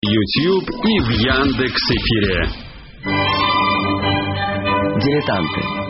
YouTube и в Яндекс.Эфире. Дилетанты.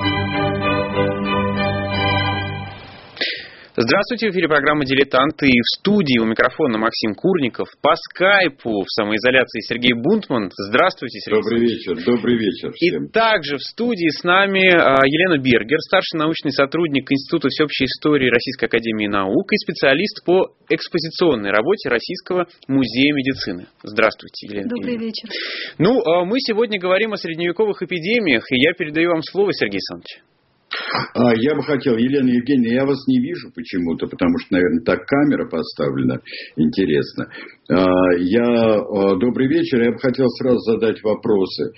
Здравствуйте, в эфире программа «Дилетанты». И в студии у микрофона Максим Курников. По скайпу в самоизоляции Сергей Бунтман. Здравствуйте, Сергей. Добрый вечер всем. И также в студии с нами Елена Бергер, старший научный сотрудник Института всеобщей истории Российской академии наук и специалист по экспозиционной работе Российского музея медицины. Здравствуйте, Елена. Добрый вечер. Мы сегодня говорим о средневековых эпидемиях, и я передаю вам слово, Сергей Александрович. Я бы хотел, Елена Евгеньевна, я вас не вижу почему-то, потому что, наверное, так камера поставлена. Интересно. Добрый вечер. Я бы хотел сразу задать вопросы.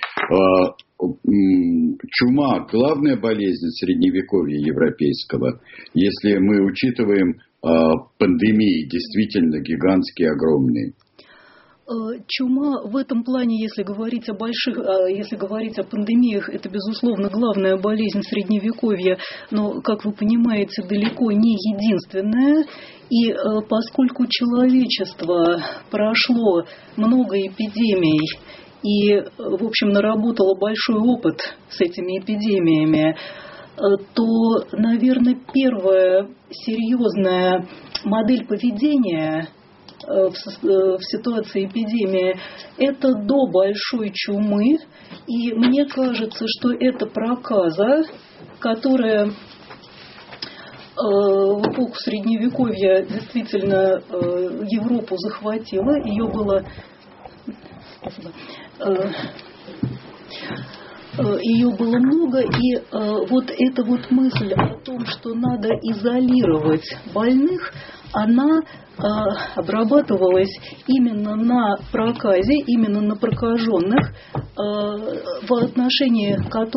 Чума – главная болезнь средневековья европейского, если мы учитываем пандемии, действительно гигантские, огромные. Чума в этом плане, если говорить о пандемиях, это, безусловно, главная болезнь Средневековья, но, как вы понимаете, далеко не единственная. И поскольку человечество прошло много эпидемий и, в общем, наработало большой опыт с этими эпидемиями, то, наверное, первая серьезная модель поведения в ситуации эпидемии – это до большой чумы. И мне кажется, что это проказа, которая в эпоху Средневековья действительно Европу захватила. Ее было много, и вот эта вот мысль о том, что надо изолировать больных, она обрабатывалась именно на проказе, именно на прокаженных, в отношении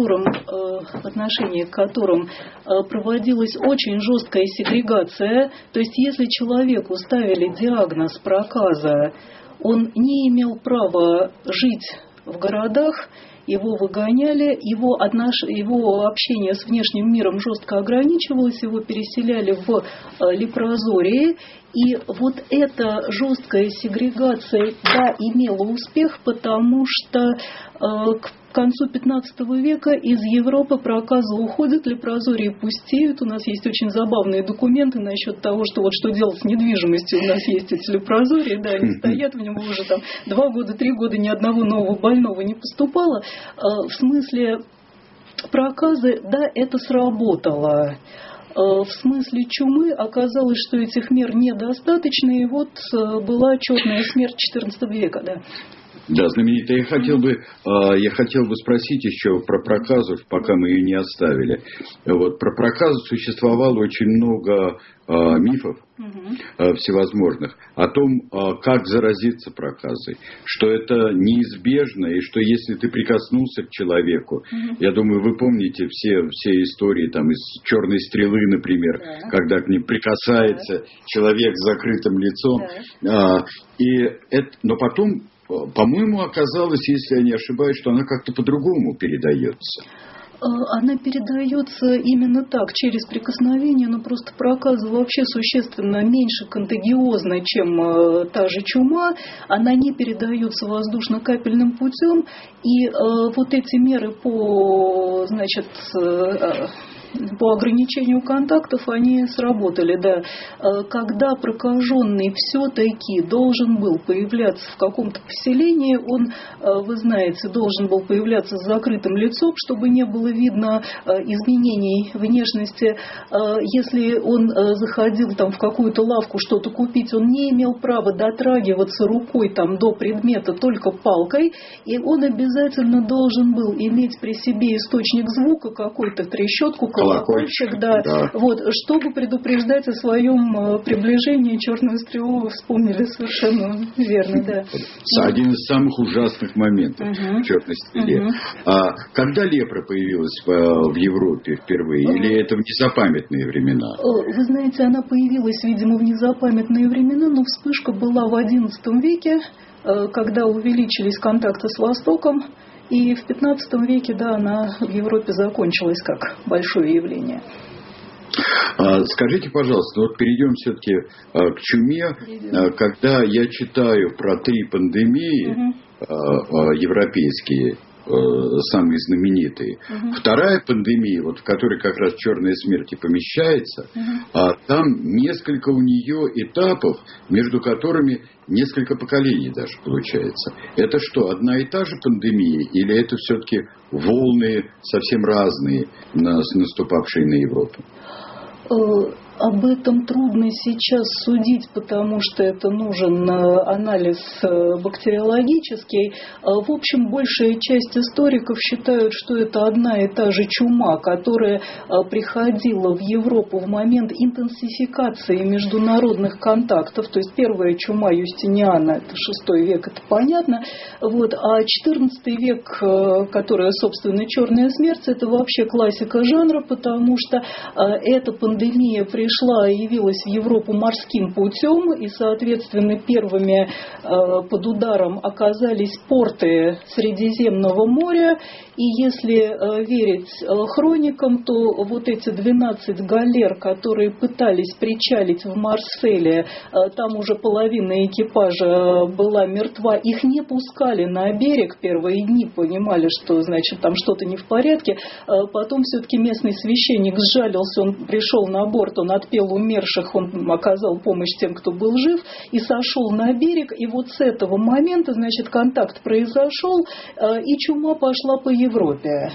к которым проводилась очень жесткая сегрегация. То есть, если человеку ставили диагноз проказа, он не имел права жить в городах, его выгоняли, его общение с внешним миром жестко ограничивалось, его переселяли в лепрозории. И вот эта жесткая сегрегация, да, имела успех, потому что к концу XV века из Европы проказы уходят, лепрозории пустеют. У нас есть очень забавные документы насчет того, что вот что делать с недвижимостью. У нас есть эти лепрозории, да, они стоят, в нем уже там 2 года, 3 года ни одного нового больного не поступало. В смысле проказы, да, это сработало. В смысле чумы оказалось, что этих мер недостаточно, и вот была черная смерть XIV века, да. Да, знаменитая. Я хотел бы спросить еще про проказу, пока мы ее не оставили. Вот, про проказу существовало очень много мифов всевозможных о том, как заразиться проказой, что это неизбежно, и что если ты прикоснулся к человеку, я думаю, вы помните все истории там, из «Черной стрелы», например, когда к ним прикасается человек с закрытым лицом. Но потом, по-моему, оказалось, если я не ошибаюсь, что она как-то по-другому передается. Она передается именно так, через прикосновение, но просто проказа вообще существенно меньше контагиозна, чем та же чума. Она не передается воздушно-капельным путем. И вот эти меры по ограничению контактов, они сработали, да. Когда прокаженный все-таки должен был появляться в каком-то поселении, он, вы знаете, должен был появляться с закрытым лицом, чтобы не было видно изменений внешности. Если он заходил там в какую-то лавку что-то купить, он не имел права дотрагиваться рукой там до предмета, только палкой, и он обязательно должен был иметь при себе источник звука, какой-то трещотку, колокольчик, да. Вот, чтобы предупреждать о своем приближении. Черную стрелу вы вспомнили совершенно верно, да. Один из самых ужасных моментов в черной стреле. Когда лепра появилась в Европе впервые? Или это в незапамятные времена? Вы знаете, она появилась, видимо, в незапамятные времена, но вспышка была в XI веке, когда увеличились контакты с Востоком. И в XV веке, да, она в Европе закончилась как большое явление. Скажите, пожалуйста, вот перейдем все-таки к чуме. Когда я читаю про 3 пандемии европейские, самые знаменитые. Вторая пандемия, вот в которой как раз черная смерть и помещается, там несколько у нее этапов, между которыми несколько поколений даже получается. Это что, одна и та же пандемия, или это все-таки волны совсем разные, наступавшие на Европу? Об этом трудно сейчас судить, потому что это нужен анализ бактериологический. В общем, большая часть историков считают, что это одна и та же чума, которая приходила в Европу в момент интенсификации международных контактов. То есть первая чума Юстиниана, это VI век, это понятно. Вот. А XIV век, которая, собственно, черная смерть, это вообще классика жанра, потому что эта пандемия пришла и явилась в Европу морским путем, и, соответственно, первыми под ударом оказались порты Средиземного моря. И если верить хроникам, то вот эти 12 галер, которые пытались причалить в Марселе, там уже половина экипажа была мертва, их не пускали на берег первые дни, понимали, что, значит, там что-то не в порядке. Потом все-таки местный священник сжалился, он пришел на борт, он отпел умерших, он оказал помощь тем, кто был жив, и сошел на берег. И вот с этого момента, значит, контакт произошел, и чума пошла по Европе.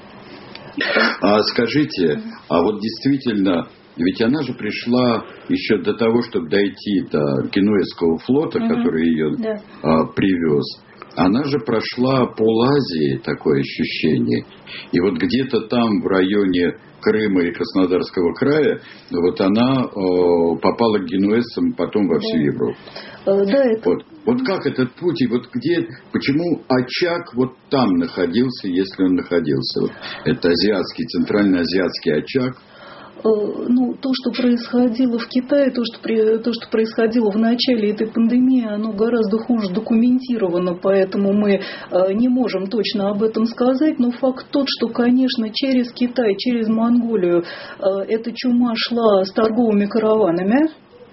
Скажите, а вот действительно, ведь она же пришла еще до того, чтобы дойти до Генуэзского флота, который ее привез. Она же прошла пол-Азии, такое ощущение. И вот где-то там, в районе Крыма и Краснодарского края, вот она попала к генуэзцам потом во всю Европу. Да, это... Вот как этот путь, и вот где, почему очаг вот там находился, если он находился? Вот это азиатский, центральноазиатский очаг. Ну, то, что происходило в Китае, то, что происходило в начале этой пандемии, оно гораздо хуже документировано, поэтому мы не можем точно об этом сказать. Но факт тот, что, конечно, через Китай, через Монголию эта чума шла с торговыми караванами.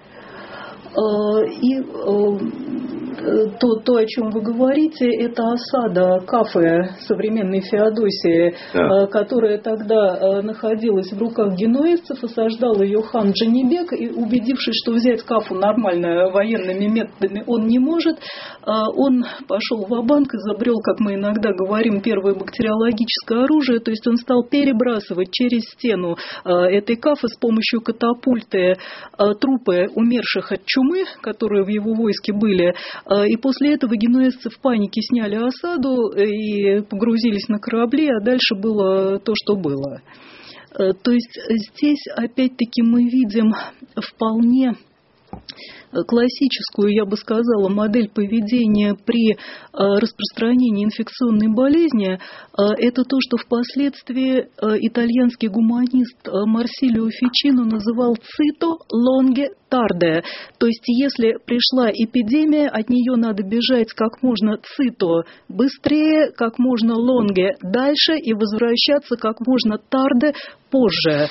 И то, о чем вы говорите, это осада Кафы, современной Феодосии, которая тогда находилась в руках генуэзцев, осаждал ее хан Джанибек, и, убедившись, что взять Кафу нормально военными методами он не может, он пошел ва-банк, изобрел, как мы иногда говорим, первое бактериологическое оружие, то есть он стал перебрасывать через стену этой Кафы с помощью катапульты трупы умерших от чумы, которые в его войске были. И после этого генуэзцы в панике сняли осаду и погрузились на корабли, а дальше было то, что было. То есть здесь опять-таки мы видим вполне классическую, я бы сказала, модель поведения при распространении инфекционной болезни. Это то, что впоследствии итальянский гуманист Марсилио Фичино называл «цито лонге тарде». То есть, если пришла эпидемия, от нее надо бежать как можно цито быстрее, как можно лонге дальше и возвращаться как можно тарде позже.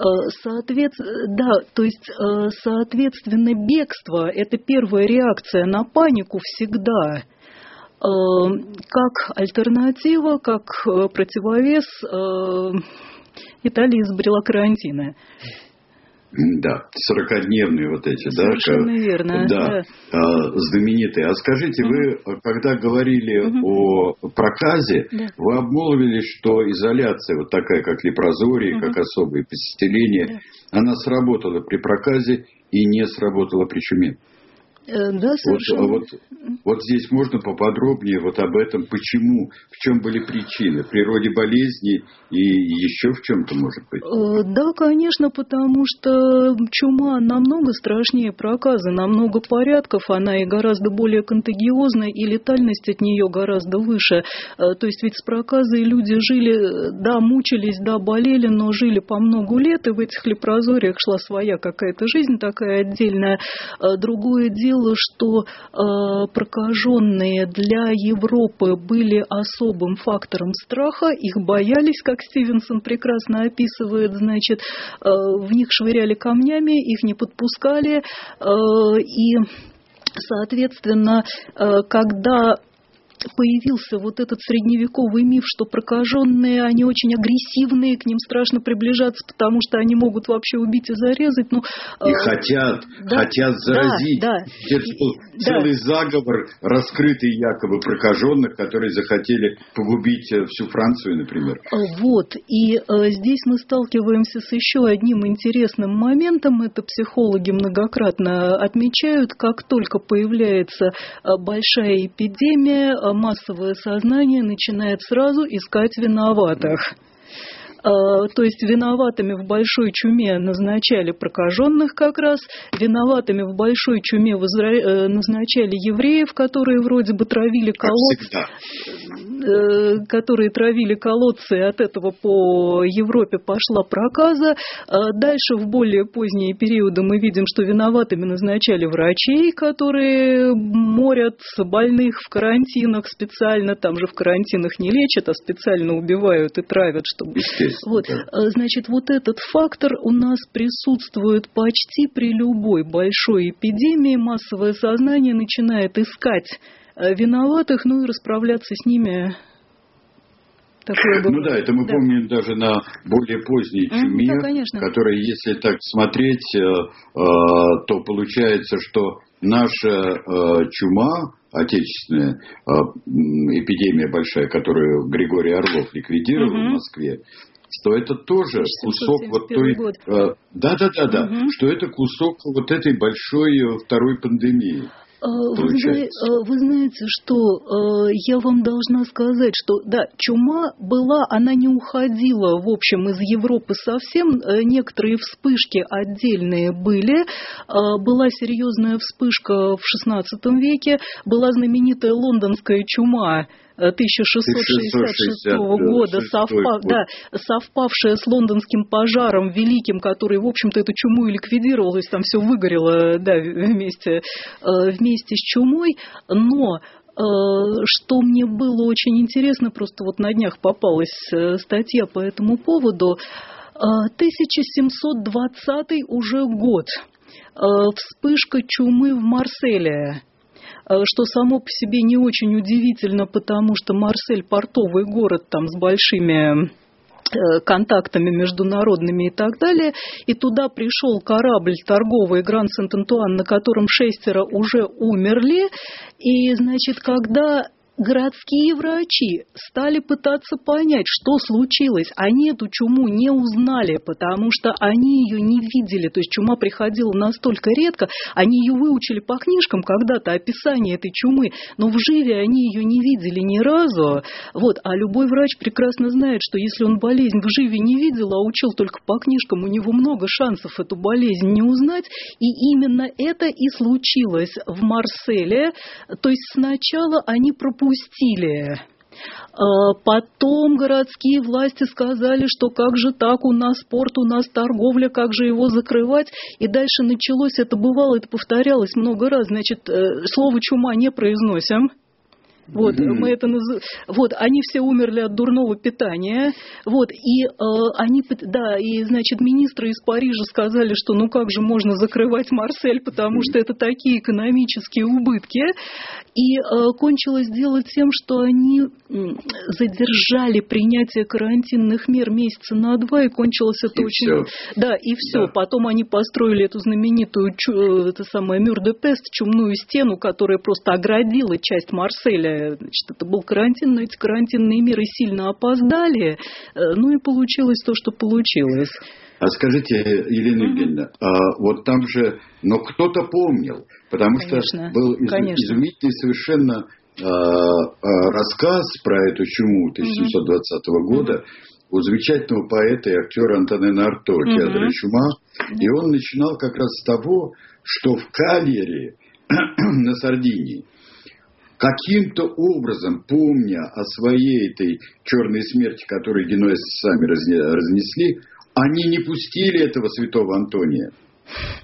Соответственно, бегство – это первая реакция на панику всегда. Как альтернатива, как противовес, Италия изобрела карантины. Да, 40-дневные вот эти, совершенно верно. Да, знаменитые. А скажите, вы, когда говорили о проказе, вы обмолвились, что изоляция, вот такая, как лепрозорий, как особое посетение, она сработала при проказе и не сработала при чуме. Да, совершенно. Вот здесь можно поподробнее вот об этом, почему, в чем были причины, в природе болезни и еще в чем-то, может быть? Да, конечно, потому что чума намного страшнее проказа, на много порядков, она и гораздо более контагиозная, и летальность от нее гораздо выше. То есть ведь с проказой люди жили, да, мучились, да, болели, но жили по много лет, и в этих лепрозориях шла своя какая-то жизнь такая отдельная. Другое дело, дело, что прокаженные для Европы были особым фактором страха, их боялись, как Стивенсон прекрасно описывает, значит, в них швыряли камнями, их не подпускали, и, соответственно, когда появился вот этот средневековый миф, что прокаженные, они очень агрессивные, к ним страшно приближаться, потому что они могут вообще убить и зарезать. Ну, и хотят заразить. Да. Целый заговор, раскрытый якобы прокаженных, которые захотели погубить всю Францию, например. Вот. И здесь мы сталкиваемся с еще одним интересным моментом. Это психологи многократно отмечают, как только появляется большая эпидемия, массовое сознание начинает сразу искать виноватых. То есть виноватыми в большой чуме назначали прокаженных как раз, виноватыми в большой чуме назначали евреев, которые вроде бы травили колодцы, и от этого по Европе пошла проказа. Дальше в более поздние периоды мы видим, что виноватыми назначали врачей, которые морят больных в карантинах специально, там же в карантинах не лечат, а специально убивают и травят, чтобы... Вот, значит, вот этот фактор у нас присутствует почти при любой большой эпидемии. Массовое сознание начинает искать виноватых, ну и расправляться с ними. Ну да, это мы помним даже на более поздней чуме, которая, если так смотреть, то получается, что наша чума отечественная, эпидемия большая, которую Григорий Орлов ликвидировал в Москве, что это тоже кусок вот той... что это кусок вот этой большой второй пандемии. Вы знаете, что я вам должна сказать, что да, чума была, она не уходила, в общем, из Европы совсем. Некоторые вспышки отдельные были. Была серьезная вспышка в XVI веке, была знаменитая лондонская чума 1666 года, совпавшая с лондонским пожаром великим, который, в общем-то, эту чуму и ликвидировал, то есть там все выгорело, да, вместе с чумой, но что мне было очень интересно, просто вот на днях попалась статья по этому поводу, 1720 уже год, вспышка чумы в Марселе. Что само по себе не очень удивительно, потому что Марсель – портовый город там с большими контактами международными и так далее. И туда пришел корабль торговый Гранд Сент-Антуан, на котором 6 уже умерли. И, значит, когда городские врачи стали пытаться понять, что случилось. Они эту чуму не узнали, потому что они ее не видели. То есть чума приходила настолько редко, они ее выучили по книжкам когда-то, описание этой чумы, но вживе они ее не видели ни разу. Вот. А любой врач прекрасно знает, что если он болезнь вживе не видел, а учил только по книжкам, у него много шансов эту болезнь не узнать. И именно это и случилось в Марселе. То есть сначала они пропустили. Потом городские власти сказали, что как же так, у нас порт, у нас торговля, как же его закрывать. И дальше началось, это бывало, это повторялось много раз. Значит, слово «чума» не произносим. Вот, мы это вот, они все умерли от дурного питания. Вот, и они, да, и, значит, министры из Парижа сказали, что ну как же можно закрывать Марсель, потому что это такие экономические убытки. И кончилось дело тем, что они задержали принятие карантинных мер месяца на 2, и кончилось это очень... Да, и все. Да. Потом они построили эту знаменитую мюр-де-пест, чумную стену, которая просто оградила часть Марселя. Значит, это был карантин, но эти карантинные меры сильно опоздали, ну и получилось то, что получилось. А скажите, Елена Евгеньевна, вот там же, но кто-то помнил, потому конечно, что был изумительный совершенно рассказ про эту чуму 1720 года у замечательного поэта и актера Антонена Арто, театра «Чума», и он начинал как раз с того, что в Кальяре на Сардинии каким-то образом, помня о своей этой черной смерти, которую генуэзцы сами разнесли, они не пустили этого святого Антония.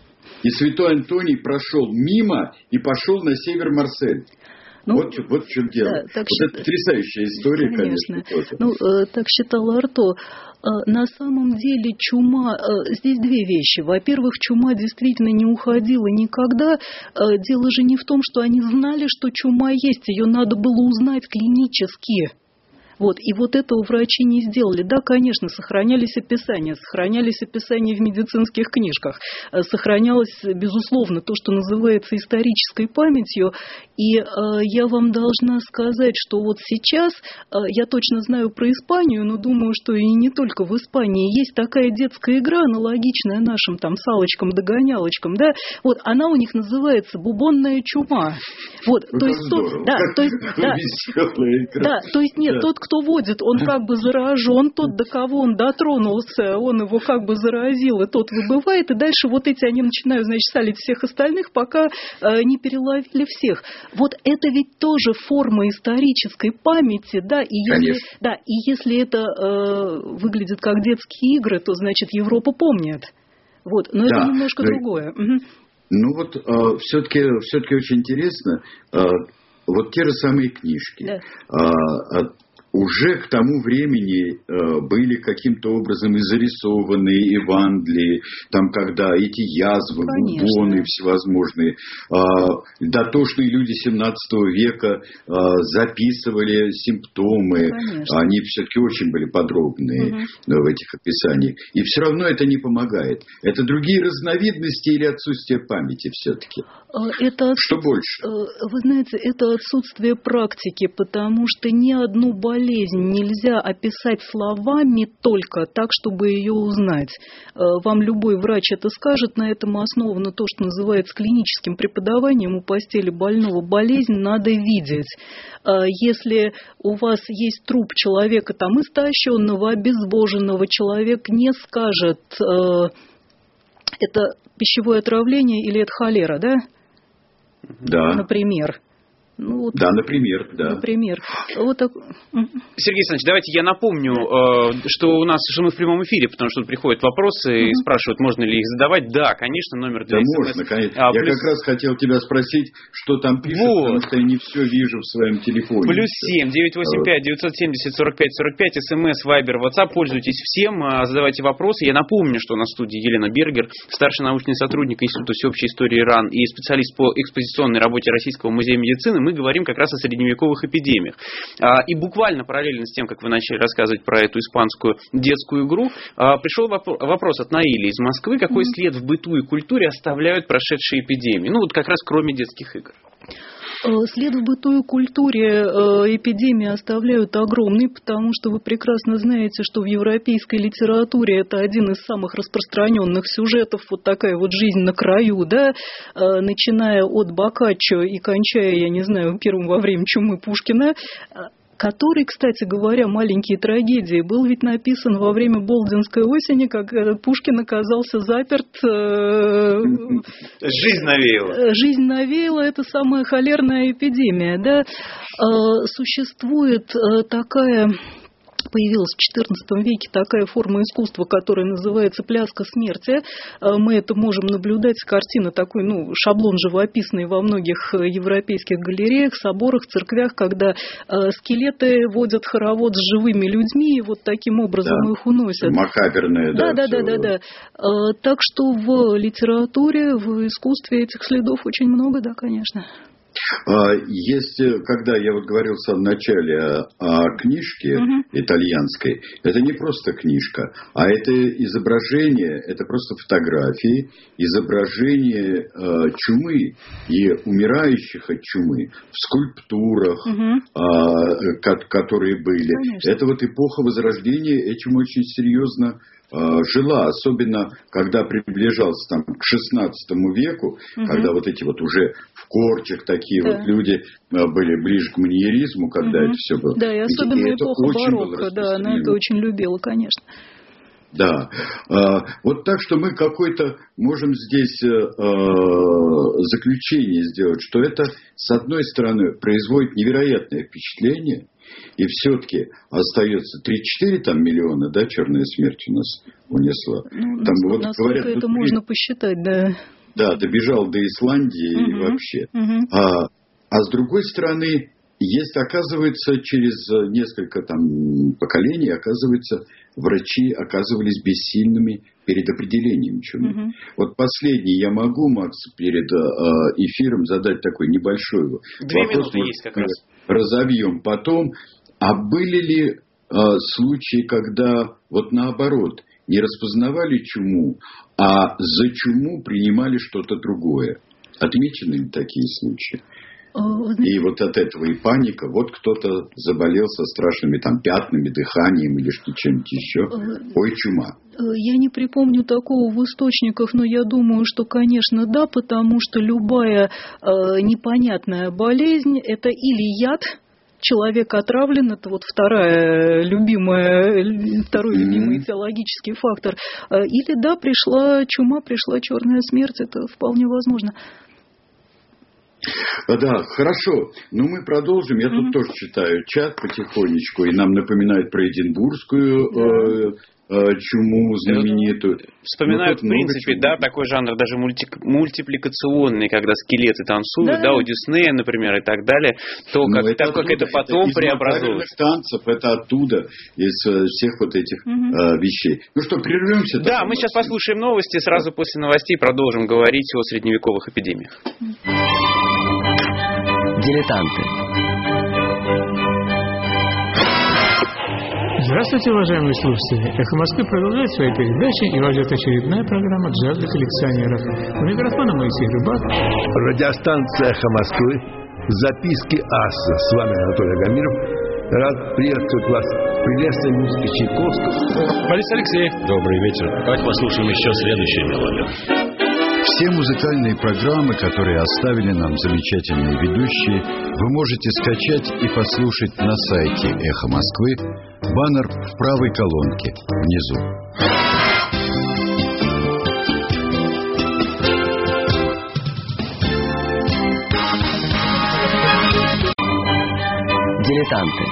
и святой Антоний прошел мимо и пошел на север Марсель. Ну, вот в чем дело. Да, это потрясающая история, конечно. Ну, так считал Арто. На самом деле чума, здесь две вещи. Во-первых, чума действительно не уходила никогда. Дело же не в том, что они знали, что чума есть. Ее надо было узнать клинически. Вот, и вот этого врачи не сделали. Да, конечно, сохранялись описания в медицинских книжках, сохранялось, безусловно, то, что называется исторической памятью. И я вам должна сказать, что вот сейчас, я точно знаю про Испанию, но думаю, что и не только в Испании, есть такая детская игра, аналогичная нашим там салочкам-догонялочкам, да, вот, она у них называется «Бубонная чума». Вот, то есть, нет, тот, кто водит, он как бы заражен, тот, до кого он дотронулся, он его как бы заразил, и тот выбывает, и дальше вот эти, они начинают, значит, салить всех остальных, пока не переловили всех. Вот это ведь тоже форма исторической памяти, да, и если это выглядит как детские игры, то, значит, Европа помнит. Вот, но это немножко другое. Ну вот, все-таки очень интересно, вот те же самые книжки. Да. Уже к тому времени были каким-то образом и зарисованы и в Англии, там, когда эти язвы, бубоны всевозможные, дотошные люди 17 века записывали симптомы, они все-таки очень были подробные в этих описаниях. И все равно это не помогает. Это другие разновидности или отсутствие памяти все-таки? Что больше? Вы знаете, это отсутствие практики, потому что ни одну болезнь нельзя описать словами только так, чтобы ее узнать. Вам любой врач это скажет, на этом основано то, что называется клиническим преподаванием у постели больного. Болезнь надо видеть. Если у вас есть труп человека, там, истощенного, обезвоженного, человек не скажет, это пищевое отравление или это холера, да? Да. Например. Ну, вот, да, например, да. Например. Вот так. Сергей Александрович, давайте я напомню, что у нас мы в прямом эфире, потому что тут приходят вопросы и спрашивают, можно ли их задавать. Да, конечно, номер для СМС. Можно, конечно. Я как раз хотел тебя спросить, что там пишут, потому что я не все вижу в своем телефоне. +7 985 970 45 45, СМС, Вайбер, WhatsApp. Пользуйтесь всем, задавайте вопросы. Я напомню, что у нас в студии Елена Бергер, старший научный сотрудник Института всеобщей истории РАН и специалист по экспозиционной работе Российского музея медицины. Мы говорим как раз о средневековых эпидемиях. И буквально параллельно с тем, как вы начали рассказывать про эту испанскую детскую игру, пришел вопрос от Наили из Москвы. Какой след в быту и культуре оставляют прошедшие эпидемии? Ну, вот как раз кроме детских игр. След в быту и культуре эпидемии оставляют огромный, потому что вы прекрасно знаете, что в европейской литературе это один из самых распространенных сюжетов, вот такая вот жизнь на краю, да, начиная от Боккаччо и кончая, я не знаю, первым во время чумы Пушкина, который, кстати говоря, «Маленькие трагедии» был ведь написан во время Болдинской осени, как Пушкин оказался заперт. Жизнь навеяла. Жизнь навеяла, это самая холерная эпидемия. Да? Существует такая... Появилась в XIV веке такая форма искусства, которая называется «пляска смерти». Мы это можем наблюдать, картина такой, шаблон живописный во многих европейских галереях, соборах, церквях, когда скелеты водят хоровод с живыми людьми и вот таким образом их уносят. Макаберное, да. Да. Так что в литературе, в искусстве этих следов очень много, да, конечно. Есть, когда я вот говорил в самом начале о книжке итальянской, это не просто книжка, а это изображение, это просто фотографии, изображение чумы и умирающих от чумы в скульптурах, которые были. Конечно. Это вот эпоха Возрождения этим очень серьезно жила, особенно когда приближался там, к XVI веку, когда вот эти вот уже в корчах такие вот люди были ближе к маниеризму, когда это все было. Да, и особенно эпоха барокко, да, она это очень любила, конечно. Да. Вот так что мы какое-то можем здесь заключение сделать, что это, с одной стороны, производит невероятное впечатление, и все-таки остается 3-4 там миллиона, да, черная смерть у нас унесла. Там, вот, говорят, это можно посчитать, да. Да, добежал до Исландии и вообще. А с другой стороны, есть, оказывается, через несколько поколений, оказывается, врачи оказывались бессильными перед определением чумы. Вот последний я могу, Макс, перед эфиром задать такой небольшой вопрос. Есть как раз. Разовьем потом. А были ли случаи, когда вот наоборот, не распознавали чуму, а за чуму принимали что-то другое? Отмечены ли такие случаи? И вот от этого и паника. Вот кто-то заболел со страшными пятнами, дыханием или чем-нибудь еще. Ой, чума. Я не припомню такого в источниках, но я думаю, что, конечно, да, потому что любая непонятная болезнь – это или яд, человек отравлен, это вот второй любимый теологический фактор, или да, пришла чума, пришла черная смерть, это вполне возможно. Да, хорошо. Ну, мы продолжим. Я тут тоже читаю чат потихонечку, и нам напоминают про Эдинбургскую чуму знаменитую. Вспоминают, в принципе, такой жанр, даже мультипликационный, когда скелеты танцуют, у Диснея, например, и так далее, то, как это потом преобразуется. Танцев, это оттуда, из всех вот этих вещей. Ну что, прервемся? Да, мы сейчас послушаем новости, сразу после новостей продолжим говорить о средневековых эпидемиях. Дилетанты. Здравствуйте, уважаемые слушатели! «Эхо Москвы» продолжает свои передачи, и вас ждет очередная программа «Джаз для коллекционеров». У микрофона Моисей Рыбак. Радиостанция «Эхо Москвы». Записки аса. С вами Анатолий Агамиров. Рад приветствовать вас в прелестной музыке Чайковского. Борис Алексеев. Добрый вечер. Давайте послушаем еще следующую мелодию. Все музыкальные программы, которые оставили нам замечательные ведущие, вы можете скачать и послушать на сайте «Эхо Москвы». Баннер в правой колонке внизу. Дилетанты.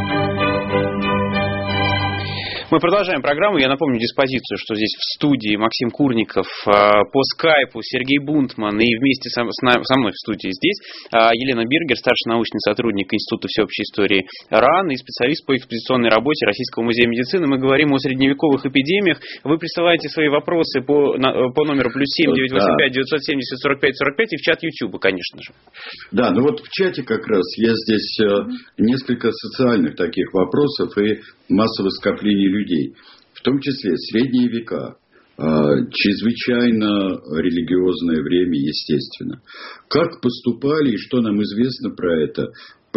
Мы продолжаем программу. Я напомню диспозицию, что здесь в студии Максим Курников, по скайпу Сергей Бунтман и вместе со мной в студии здесь Елена Биргер, старший научный сотрудник Института всеобщей истории РАН и специалист по экспозиционной работе Российского музея медицины. Мы говорим о средневековых эпидемиях. Вы присылаете свои вопросы по номеру +7 985 970 45 45 и в чат YouTube, конечно же. Да, ну вот в чате как раз я здесь несколько социальных таких вопросов и массовых скоплений людей, в том числе средние века, чрезвычайно религиозное время, естественно. Как поступали и что нам известно про это?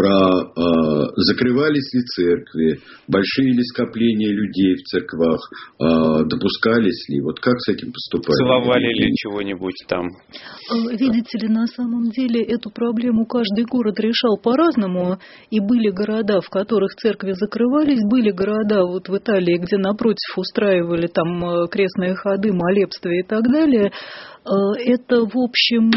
Закрывались ли церкви, большие ли скопления людей в церквах, допускались ли, вот как с этим поступали? Целовали ли чего-нибудь там? Видите ли, на самом деле эту проблему каждый город решал по-разному, и были города, в которых церкви закрывались, были города вот в Италии, где напротив устраивали там крестные ходы, молебствия и так далее. Это, в общем,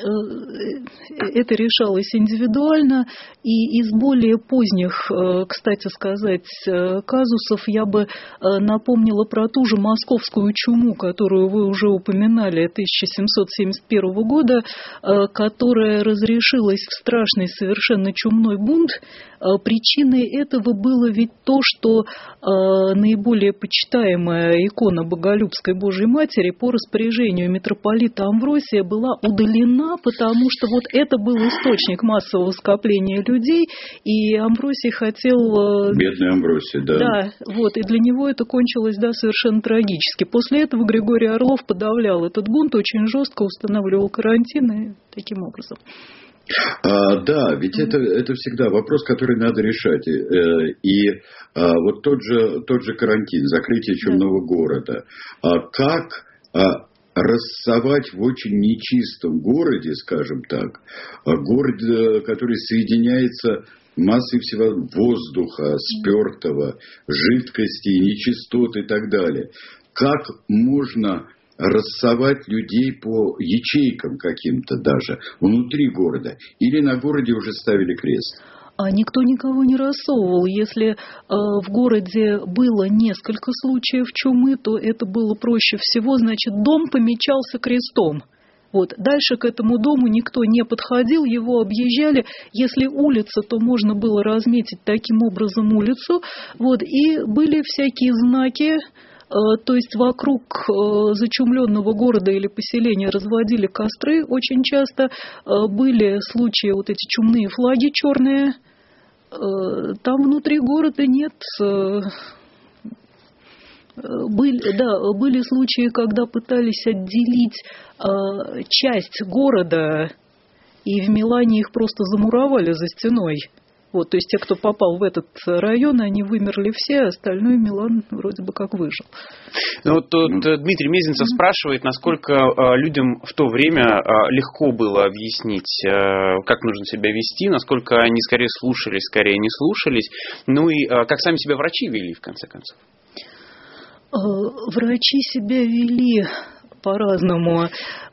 это решалось индивидуально, и из более поздних, кстати сказать, казусов я бы напомнила про ту же московскую чуму, которую вы уже упоминали, 1771 года, которая разрешилась в страшный совершенно чумной бунт. Причиной этого было ведь то, что наиболее почитаемая икона Боголюбской Божьей Матери по распоряжению митрополита Амвросия была удалена, потому что вот это был источник массового скопления людей, и Амвросий хотел... Бедный Амвросий, да. Да, вот, и для него это кончилось, да, совершенно трагически. После этого Григорий Орлов подавлял этот бунт, очень жестко устанавливал карантин и таким образом. Да, ведь это всегда вопрос, который надо решать. И вот тот же карантин, закрытие чумного города. Как рассовать в очень нечистом городе, скажем так, город, который соединяется массой всего воздуха, спертого, жидкости, нечистот и так далее. Как можно рассовать людей по ячейкам каким-то даже внутри города? Или на городе уже ставили крест? А никто никого не рассовывал. Если в городе было несколько случаев чумы, то это было проще всего. Значит, дом помечался крестом. Вот. Дальше к этому дому никто не подходил, его объезжали. Если улица, то можно было разметить таким образом улицу. Вот. И были всякие знаки, то есть вокруг зачумленного города или поселения разводили костры очень часто. Были случаи, вот эти чумные флаги черные. Там внутри города нет... Были случаи, когда пытались отделить часть города, и в Милане их просто замуровали за стеной. Вот, то есть те, кто попал в этот район, они вымерли все, а остальной Милан вроде бы как выжил. Ну, вот тут Дмитрий Мезенцев спрашивает, насколько людям в то время легко было объяснить, как нужно себя вести, насколько они скорее слушались, скорее не слушались, ну и как сами себя врачи вели, в конце концов. Врачи себя вели по-разному,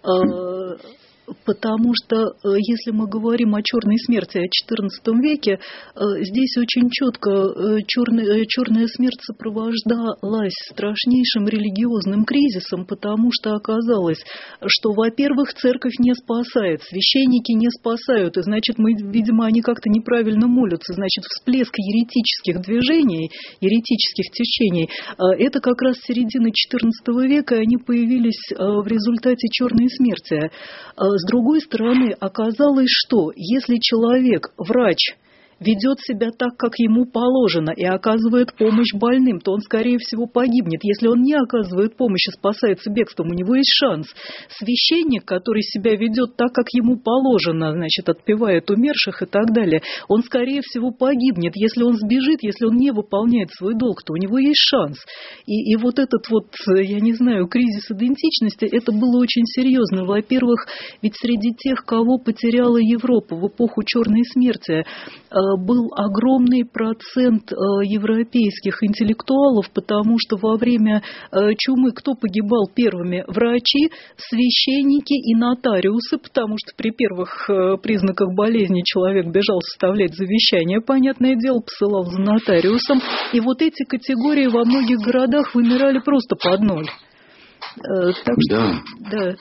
потому что, если мы говорим о черной смерти, о XIV веке, здесь очень четко черная смерть сопровождалась страшнейшим религиозным кризисом, потому что оказалось, что, во-первых, церковь не спасает, священники не спасают, и, значит, видимо, они как-то неправильно молятся, значит, всплеск еретических движений, еретических течений, это как раз середина XIV века, и они появились в результате черной смерти. С другой стороны, оказалось, что если человек, врач, ведет себя так, как ему положено, и оказывает помощь больным, то он, скорее всего, погибнет. Если он не оказывает помощь и спасается бегством, у него есть шанс. Священник, который себя ведет так, как ему положено, значит, отпевает умерших и так далее, он, скорее всего, погибнет. Если он сбежит, если он не выполняет свой долг, то у него есть шанс. И вот этот вот, я не знаю, кризис идентичности, это было очень серьезно. Во-первых, ведь среди тех, кого потеряла Европа в эпоху Черной смерти, был огромный процент европейских интеллектуалов, потому что во время чумы кто погибал первыми? Врачи, священники и нотариусы, потому что при первых признаках болезни человек бежал составлять завещание, понятное дело, посылал за нотариусом. И вот эти категории во многих городах вымирали просто под ноль. Так что, да.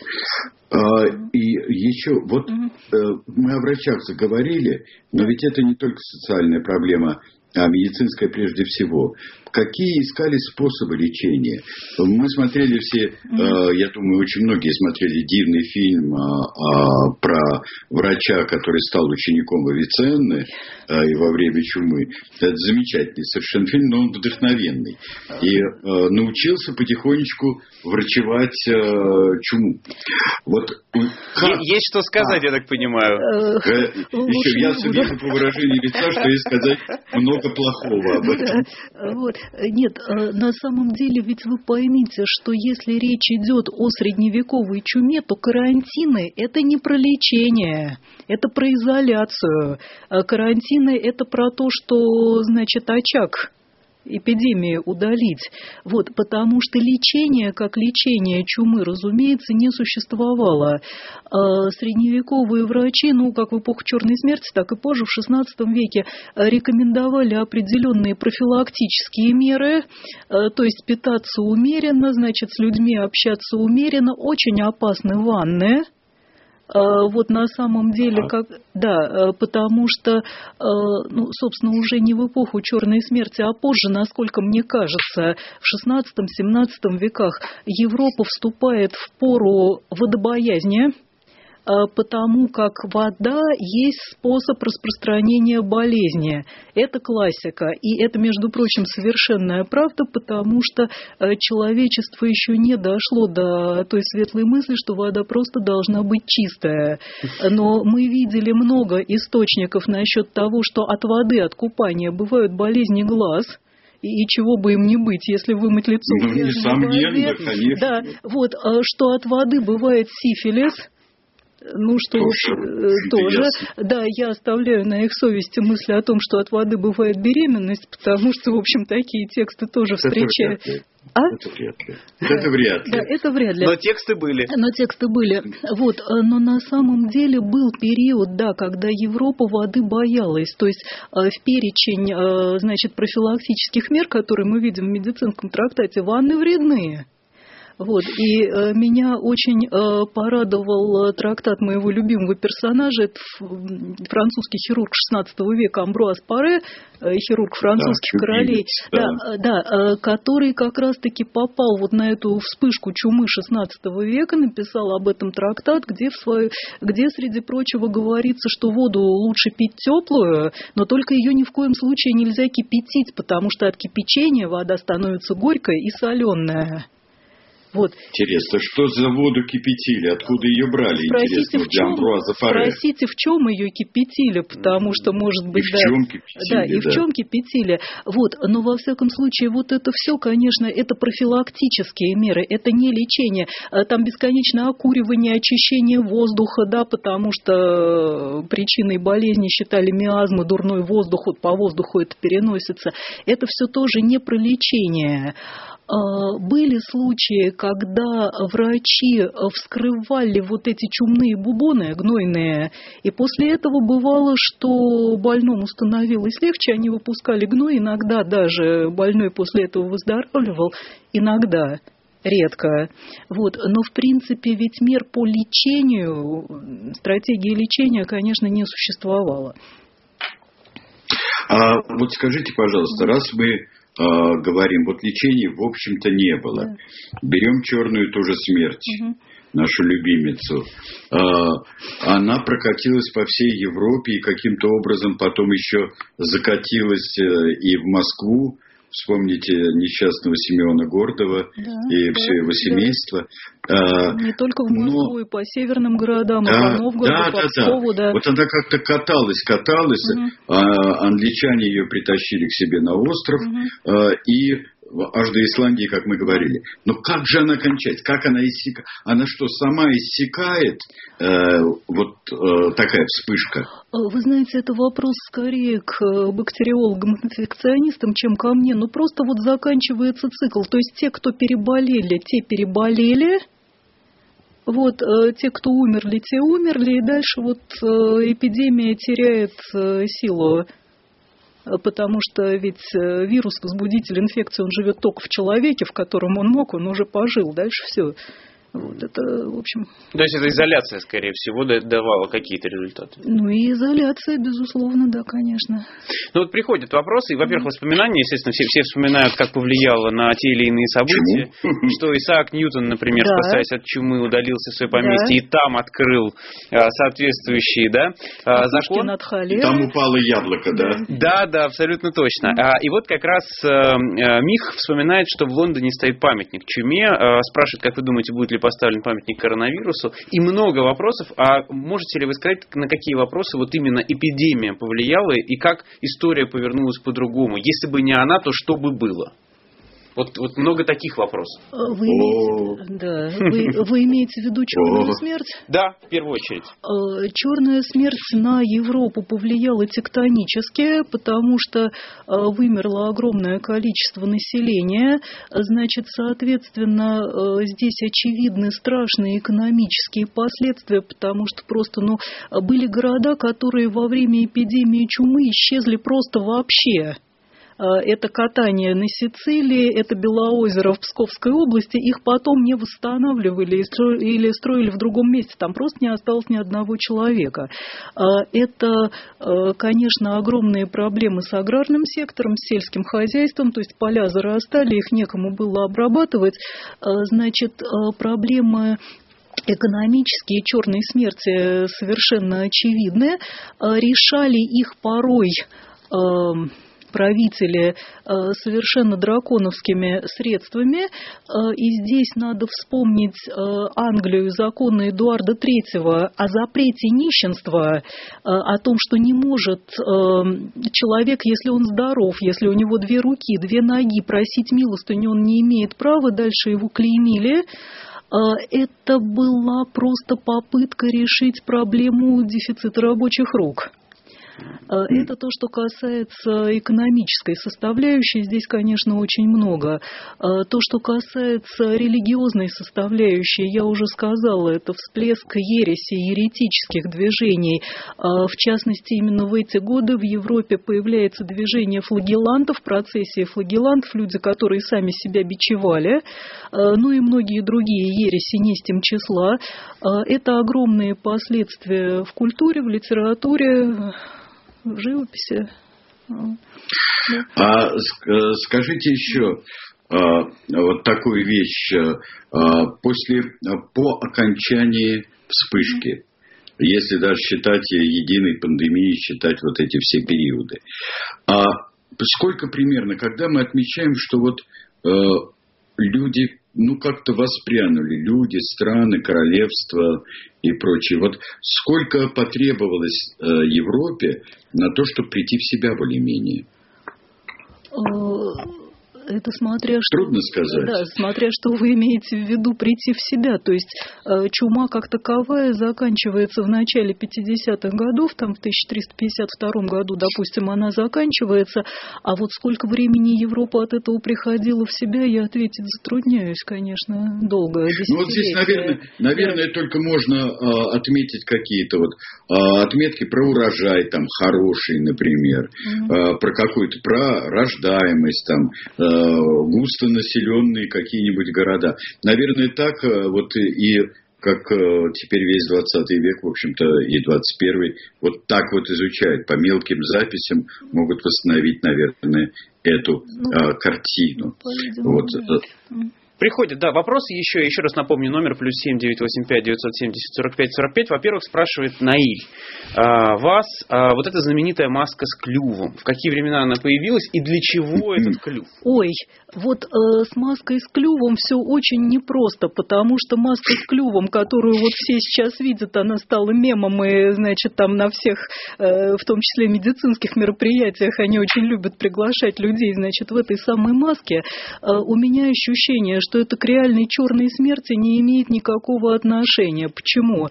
И еще, вот мы о врачах заговорили, но ведь это не только социальная проблема, а медицинская прежде всего. Какие искали способы лечения? Мы смотрели все, я думаю, очень многие смотрели дивный фильм про врача, который стал учеником Авиценны и во время чумы. Это замечательный совершенно фильм, но он вдохновенный. И научился потихонечку врачевать чуму. Вот, есть что сказать, я так понимаю. Еще я вижу по выражению лица, что есть сказать много плохого об этом. Вот. Нет, на самом деле, ведь вы поймите, что если речь идет о средневековой чуме, то карантины – это не про лечение, это про изоляцию. Карантины – это про то, что, значит, очаг эпидемии удалить. Вот, потому что лечение, как лечение чумы, разумеется, не существовало. Средневековые врачи, как в эпоху Черной смерти, так и позже, в XVI веке, рекомендовали определенные профилактические меры, то есть питаться умеренно, значит, с людьми общаться умеренно, очень опасны ванны. Вот на самом деле, потому что, собственно, уже не в эпоху Черной смерти, а позже, насколько мне кажется, в XVI-XVII веках Европа вступает в пору водобоязни, потому как вода есть способ распространения болезни. Это классика. И это, между прочим, совершенная правда, потому что человечество еще не дошло до той светлой мысли, что вода просто должна быть чистая. Но мы видели много источников насчет того, что от воды, от купания бывают болезни глаз. И чего бы им не быть, если вымыть лицо в грязной воде. Конечно. Да, вот, что от воды бывает сифилис. Тоже. Да, я оставляю на их совести мысли о том, что от воды бывает беременность, потому что, в общем, такие тексты тоже встречают. Это вряд ли. Да, это вряд ли. Но тексты были. Вот, но на самом деле был период, когда Европа воды боялась. То есть в перечень, значит, профилактических мер, которые мы видим в медицинском трактате, ванны вредные. Вот. И меня очень порадовал трактат моего любимого персонажа, это французский хирург XVI века Амбруаз Паре, хирург французских королей, который как раз-таки попал вот на эту вспышку чумы XVI века, написал об этом трактат, где, среди прочего, говорится, что воду лучше пить теплую, но только ее ни в коем случае нельзя кипятить, потому что от кипячения вода становится горькая и соленая. Вот. Интересно, что за воду кипятили? Откуда ее брали? Спросите, в чем ее кипятили, потому что, может быть, в чем кипятили, в чем кипятили. Вот. Но, во всяком случае, вот это все, конечно, это профилактические меры, это не лечение. Там бесконечное окуривание, очищение воздуха, да, потому что причиной болезни считали миазмы, дурной воздух, вот по воздуху это переносится. Это все тоже не про лечение. Были случаи, когда врачи вскрывали вот эти чумные бубоны гнойные, и после этого бывало, что больному становилось легче, они выпускали гной, иногда даже больной после этого выздоравливал, иногда, редко. Вот. Но, в принципе, ведь мер по лечению, стратегии лечения, конечно, не существовало. Вот скажите, пожалуйста, раз мы говорим, вот лечения, в общем-то, не было. Да. Берем черную ту же смерть, нашу любимицу. Она прокатилась по всей Европе и каким-то образом потом еще закатилась и в Москву. Вспомните несчастного Симеона Гордова и все его семейство. Не только в Москву, и по северным городам, и по Новгороду, по Пскову. Да. Вот она как-то каталась. Англичане ее притащили к себе на остров. И аж до Исландии, как мы говорили. Но как же она кончается? Как она иссякает? Она что, сама иссякает? Такая вспышка. Вы знаете, это вопрос скорее к бактериологам-инфекционистам, чем ко мне. Но просто вот заканчивается цикл. То есть те, кто переболели, те переболели. Вот, те, кто умерли, те умерли. И дальше вот эпидемия теряет силу. Потому что ведь вирус-возбудитель инфекции, он живет только в человеке, в котором он мог, он уже пожил. Дальше все. Вот это, в общем... То есть это изоляция, скорее всего, давала какие-то результаты? Ну и изоляция, безусловно, да, конечно. Ну вот приходят вопросы, и, во-первых, воспоминания, естественно, все вспоминают, как повлияло на те или иные события. Чему? Что Исаак Ньютон, например, спасаясь от чумы, удалился в свое поместье и там открыл соответствующие, законы. Там упало яблоко, да? Да, абсолютно точно. И вот как раз Мих вспоминает, что в Лондоне стоит памятник чуме, спрашивает, как вы думаете, будет ли поставлен памятник коронавирусу, и много вопросов. А можете ли вы сказать, на какие вопросы вот именно эпидемия повлияла, и как история повернулась по-другому? Если бы не она, то что бы было? Вот много таких вопросов. Вы имеете в виду черную смерть? Да, в первую очередь. Черная смерть на Европу повлияла тектонически, потому что вымерло огромное количество населения. Значит, соответственно, здесь очевидны страшные экономические последствия, потому что просто, были города, которые во время эпидемии чумы исчезли просто вообще. Это Катания на Сицилии, это Белоозеро в Псковской области. Их потом не восстанавливали или строили в другом месте. Там просто не осталось ни одного человека. Это, конечно, огромные проблемы с аграрным сектором, с сельским хозяйством. То есть поля зарастали, их некому было обрабатывать. Значит, проблемы экономические черной смерти совершенно очевидны. Решали их порой правители совершенно драконовскими средствами. И здесь надо вспомнить Англию и законы Эдуарда III о запрете нищенства, о том, что не может человек, если он здоров, если у него 2 руки, 2 ноги, просить милостыню он не имеет права, дальше его клеймили. Это была просто попытка решить проблему дефицита рабочих рук. Это то, что касается экономической составляющей, здесь, конечно, очень много. То, что касается религиозной составляющей, я уже сказала, это всплеск ереси, еретических движений. В частности, именно в эти годы в Европе появляется движение флагеллантов, процессия флагеллантов, люди, которые сами себя бичевали, ну и многие другие ереси не с тем числа. Это огромные последствия в культуре, в литературе, в живописи. Скажите еще вот такую вещь. По окончании вспышки, если даже считать единой пандемией, считать вот эти все периоды, сколько примерно, когда мы отмечаем, что вот люди как-то воспрянули, люди, страны, королевства и прочее. Вот сколько потребовалось Европе на то, чтобы прийти в себя более-менее? Это смотря что... Трудно сказать. Да, смотря что вы имеете в виду прийти в себя. То есть чума как таковая заканчивается в начале 50-х годов, там в 1352 году, допустим, она заканчивается, а вот сколько времени Европа от этого приходила в себя, я ответить затрудняюсь, конечно, долго. Вот здесь, наверное, только можно отметить какие-то вот отметки про урожай, там, хороший, например, про какую-то, про рождаемость, там, густонаселенные какие-нибудь города. Наверное, так вот и как теперь весь 20 век, в общем-то, и 21, вот так вот изучают. По мелким записям могут восстановить, наверное, эту картину. Вот. Приходят, да, вопросы еще раз напомню, номер +7 985 970 45 45. Во-первых, спрашивает Наиль вас, вот эта знаменитая маска с клювом, в какие времена она появилась и для чего этот клюв? Ой, вот с маской с клювом все очень непросто, потому что маска с клювом, которую вот все сейчас видят, она стала мемом, и, значит, там на всех, в том числе медицинских мероприятиях, они очень любят приглашать людей, значит, в этой самой маске. У меня ощущение, что это к реальной черной смерти не имеет никакого отношения. Почему?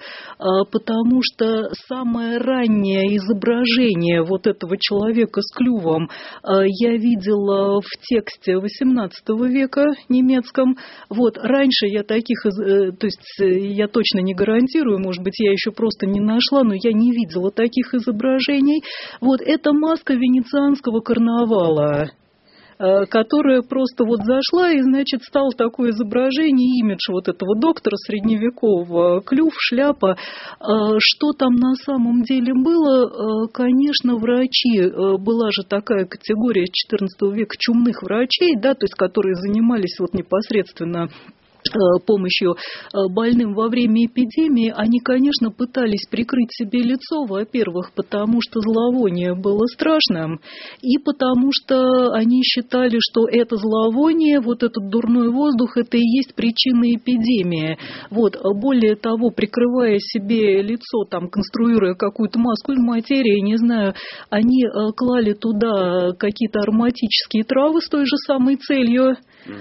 Потому что самое раннее изображение вот этого человека с клювом я видела в тексте XVIII века немецком. Вот, раньше я таких, то есть я точно не гарантирую, может быть, я еще просто не нашла, но я не видела таких изображений. Вот, это маска венецианского карнавала, которая просто вот зашла, и, значит, стало такое изображение, имидж вот этого доктора средневекового, клюв, шляпа. Что там на самом деле было? Конечно, врачи, была же такая категория XIV века чумных врачей, да, то есть, которые занимались вот непосредственно помощью больным во время эпидемии, они, конечно, пытались прикрыть себе лицо, во-первых, потому что зловоние было страшным, и потому что они считали, что это зловоние, вот этот дурной воздух, это и есть причина эпидемии. Вот, более того, прикрывая себе лицо, там, конструируя какую-то маску из материи, не знаю, они клали туда какие-то ароматические травы с той же самой целью.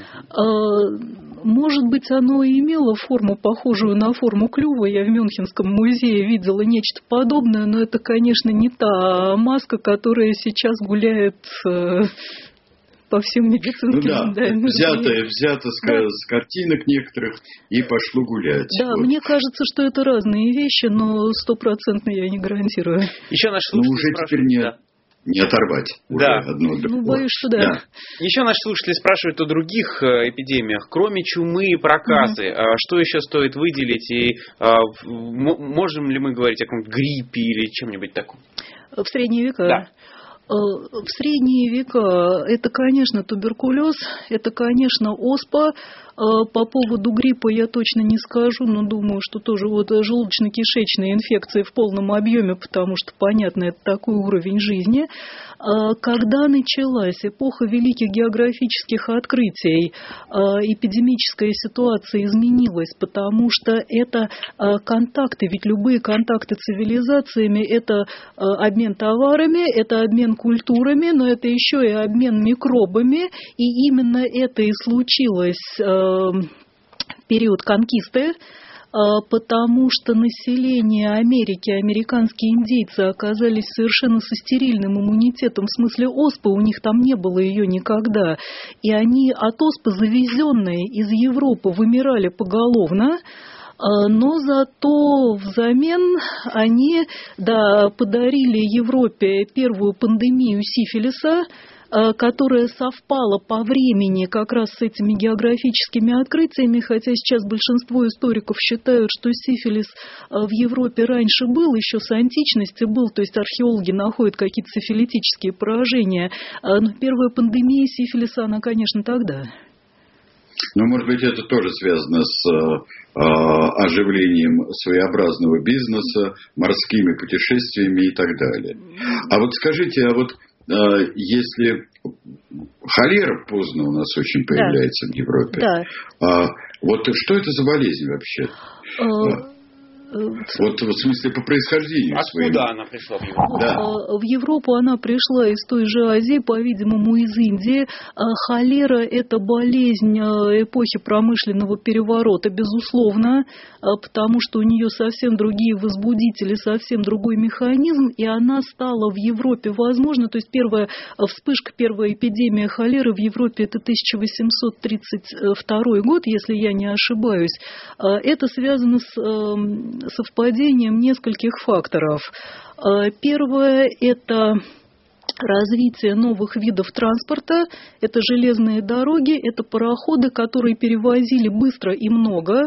Может быть, оно и имело форму, похожую на форму клюва. Я в Мюнхенском музее видела нечто подобное, но это, конечно, не та маска, которая сейчас гуляет по всем медицинским... взято с картинок некоторых и пошло гулять. Да, вот. Мне кажется, что это разные вещи, но 100% я не гарантирую. Еще наш слушатель уже теперь нет. Не оторвать уже одно от другого. Боюсь, что да. Еще наши слушатели спрашивают о других эпидемиях. Кроме чумы и проказы, что еще стоит выделить? И можем ли мы говорить о каком-то гриппе или чем-нибудь таком? В средние века? Да. В средние века это, конечно, туберкулез, это, конечно, оспа. По поводу гриппа я точно не скажу, но думаю, что тоже вот желудочно-кишечные инфекции в полном объеме, потому что, понятно, это такой уровень жизни. Когда началась эпоха великих географических открытий, эпидемическая ситуация изменилась, потому что это контакты, ведь любые контакты цивилизациями – это обмен товарами, это обмен культурами, но это еще и обмен микробами, и именно это и случилось в период конкисты, потому что население Америки, американские индейцы оказались совершенно со стерильным иммунитетом, в смысле оспы, у них там не было ее никогда, и они от оспы, завезенные из Европы, вымирали поголовно. Но зато взамен они подарили Европе первую пандемию сифилиса, которая совпала по времени как раз с этими географическими открытиями, хотя сейчас большинство историков считают, что сифилис в Европе раньше был, еще с античности был, то есть археологи находят какие-то сифилитические поражения, но первая пандемия сифилиса, она, конечно, тогда. Но, может быть, это тоже связано с оживлением своеобразного бизнеса, морскими путешествиями и так далее. А вот скажите, если холера поздно у нас очень появляется в Европе, вот что это за болезнь вообще? Вот в смысле по происхождению. Откуда она пришла в Европу? В Европу она пришла из той же Азии, по-видимому, из Индии. Холера – это болезнь эпохи промышленного переворота, безусловно, потому что у нее совсем другие возбудители, совсем другой механизм, и она стала в Европе возможна. То есть первая вспышка, первая эпидемия холеры в Европе – это 1832 год, если я не ошибаюсь. Это связано с совпадением нескольких факторов. Первое – это развитие новых видов транспорта, это железные дороги, это пароходы, которые перевозили быстро и много.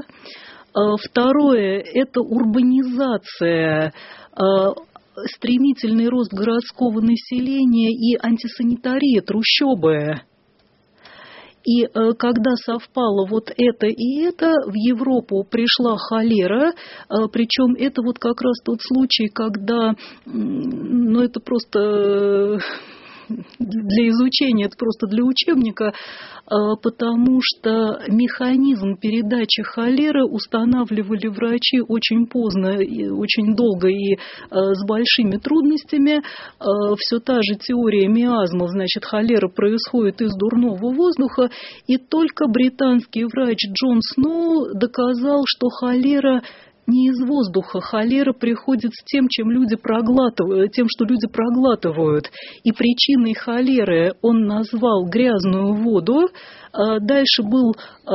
Второе – это урбанизация, стремительный рост городского населения и антисанитария, трущобы. И когда совпало вот это и это, в Европу пришла холера, причем это вот как раз тот случай, когда, это просто для изучения, это просто для учебника, потому что механизм передачи холеры устанавливали врачи очень поздно, очень долго и с большими трудностями. Все та же теория миазмов, значит, холера происходит из дурного воздуха, и только британский врач Джон Сноу доказал, что холера не из воздуха. Холера приходит с тем, чем люди проглатывают, тем, что люди проглатывают. И причиной холеры он назвал грязную воду. Дальше был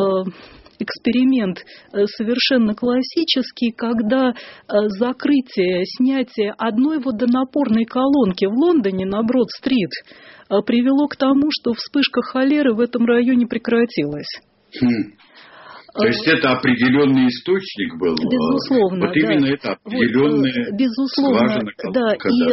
эксперимент совершенно классический, когда снятие одной водонапорной колонки в Лондоне на Брод-стрит привело к тому, что вспышка холеры в этом районе прекратилась. То есть это определенный источник был? Безусловно, вот именно это определенная безусловно, да.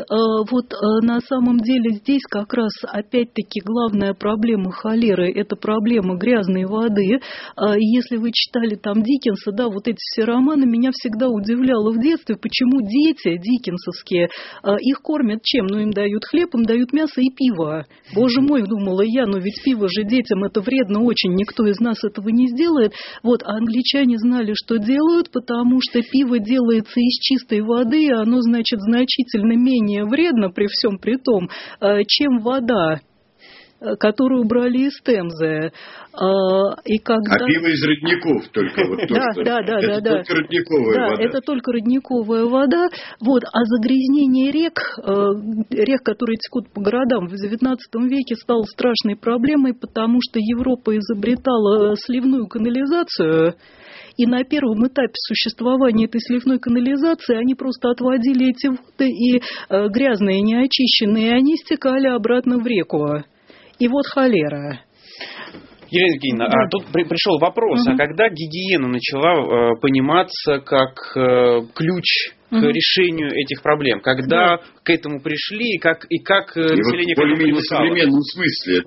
И на самом деле здесь как раз опять-таки главная проблема холеры – это проблема грязной воды. Если вы читали там Диккенса, вот эти все романы, меня всегда удивляло в детстве, почему дети диккенсовские, их кормят чем? Им дают хлеб, им дают мясо и пиво. Боже мой, думала я, но ведь пиво же детям это вредно очень, никто из нас этого не сделает. А англичане знали, что делают, потому что пиво делается из чистой воды, и оно, значит, значительно менее вредно при всем при том, чем вода, которую брали из Темзы. И когда... А пиво из родников только. Да. Это только родниковая вода. Это только родниковая вода. А загрязнение рек, которые текут по городам в XIX веке, стало страшной проблемой, потому что Европа изобретала сливную канализацию. И на первом этапе существования этой сливной канализации они просто отводили эти воды, и грязные, неочищенные, они стекали обратно в реку. И вот холера. Елена Евгеньевна, тут пришел вопрос, а когда гигиена начала пониматься как ключ к решению этих проблем? Когда к этому пришли, и как население к этому привыкало? В современном смысле.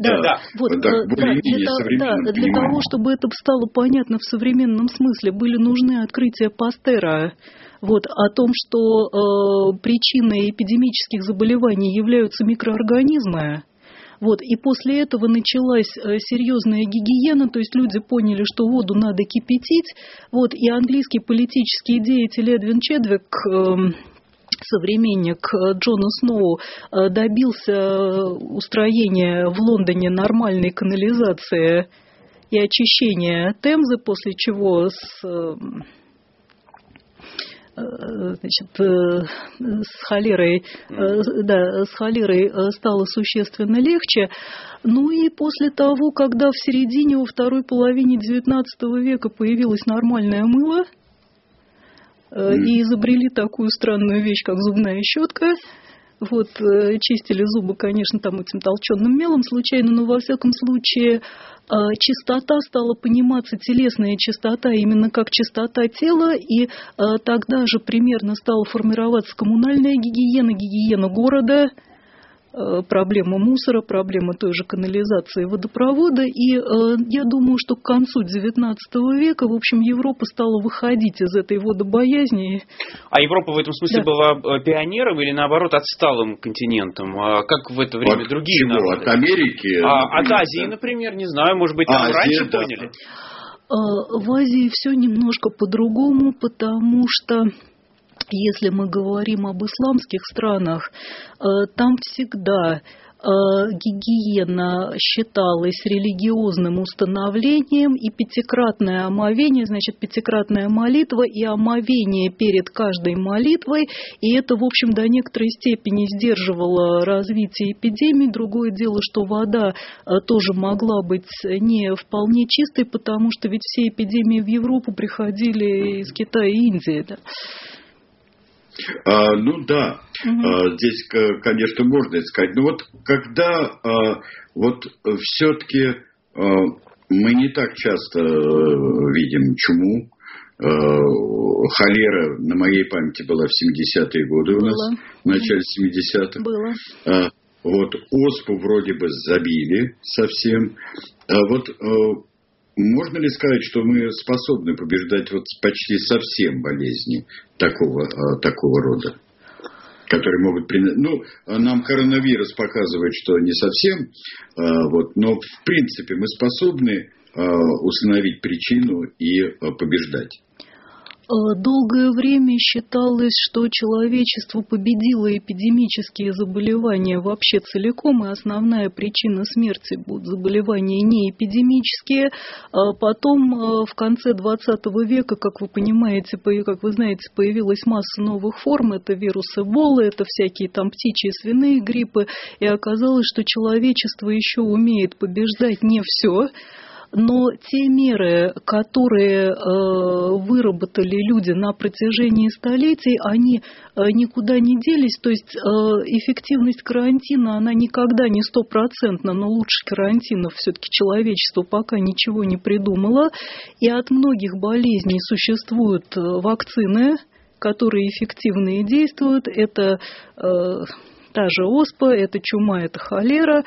Для того, чтобы это стало понятно в современном смысле, были нужны открытия Пастера. О том, что причиной эпидемических заболеваний являются микроорганизмы. И после этого началась серьезная гигиена, то есть люди поняли, что воду надо кипятить. И английский политический деятель Эдвин Чедвик, современник Джона Сноу, добился устроения в Лондоне нормальной канализации и очищения Темзы, после чего с холерой стало существенно легче. Ну и после того, когда в середине, во второй половине XIX века появилось нормальное мыло, и изобрели такую странную вещь, как зубная щетка. Вот, чистили зубы, конечно, там этим толченым мелом случайно, но во всяком случае чистота стала пониматься, телесная чистота, именно как чистота тела, и тогда же примерно стала формироваться коммунальная гигиена города, проблема мусора, проблема той же канализации, водопровода. И я думаю, что к концу XIX века, в общем, Европа стала выходить из этой водобоязни. А Европа в этом смысле была пионером или, наоборот, отсталым континентом? Как в это время другие народы? От Америки? От Азии, например, не знаю, может быть, там раньше поняли? В Азии все немножко по-другому, потому что если мы говорим об исламских странах, там всегда гигиена считалась религиозным установлением, и пятикратное омовение, значит, пятикратная молитва и омовение перед каждой молитвой, и это, в общем, до некоторой степени сдерживало развитие эпидемии. Другое дело, что вода тоже могла быть не вполне чистой, потому что ведь все эпидемии в Европу приходили из Китая и Индии, да. Здесь, конечно, можно сказать. Но вот когда все-таки мы не так часто видим чуму, холера на моей памяти была в 70-е годы у нас, в начале 70-х. Было. Оспу вроде бы забили совсем. Можно ли сказать, что мы способны побеждать почти совсем болезни такого рода, которые могут нам коронавирус показывает, что не совсем, но в принципе мы способны установить причину и побеждать. Долгое время считалось, что человечество победило эпидемические заболевания вообще целиком, и основная причина смерти будут заболевания не эпидемические. Потом в конце 20 века, как вы понимаете, как вы знаете, появилась масса новых форм. Это вирус Эболы, это всякие там птичьи, свиные гриппы. И оказалось, что человечество еще умеет побеждать не все. Но те меры, которые выработали люди на протяжении столетий, они никуда не делись. То есть эффективность карантина, она никогда не 100%, но лучше карантина все-таки человечество пока ничего не придумало. И от многих болезней существуют вакцины, которые эффективно и действуют. Это та же оспа, это чума, это холера.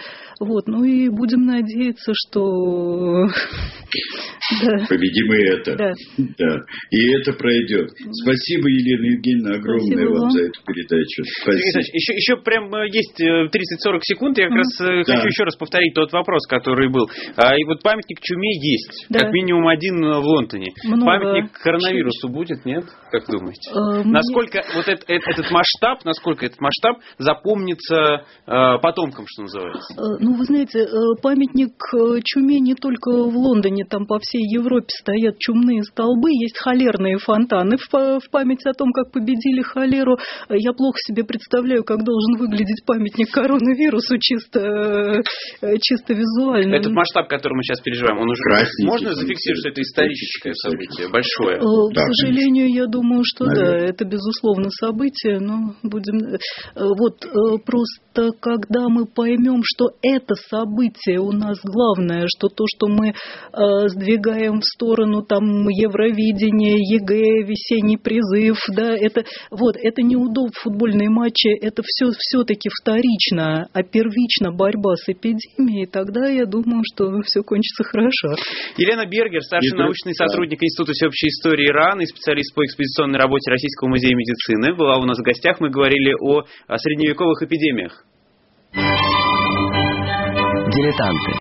И будем надеяться, что победим и это. Да. И это пройдет. Спасибо, Елена Евгеньевна, огромное вам за эту передачу. Спасибо. Еще прям есть 30-40 секунд. Я как раз хочу еще раз повторить тот вопрос, который был. И памятник чуме есть. Да. Как минимум один в Лондоне. Много. Памятник коронавирусу будет, нет? Как думаете? Насколько этот масштаб запомнится потомкам, что называется? Вы знаете, памятник чуме не только в Лондоне, там по всей Европе стоят чумные столбы, есть холерные фонтаны в память о том, как победили холеру. Я плохо себе представляю, как должен выглядеть памятник коронавирусу чисто визуально. Этот масштаб, который мы сейчас переживаем, он уже можно зафиксировать, что это историческое событие, большое? К сожалению, я думаю, что это безусловно событие, но будем... Просто когда мы поймем, что это событие у нас главное, что то, что мы сдвигаем в сторону там Евровидения, ЕГЭ, весенний призыв, это неудобно, футбольные матчи, это все-таки вторично, а первично борьба с эпидемией, тогда я думаю, что все кончится хорошо. Елена Бергер, старший научный сотрудник Института всеобщей истории РАН и специалист по экспозиционной работе Российского музея медицины, была у нас в гостях. Мы говорили о средневековых эпидемиях. Дилетанты.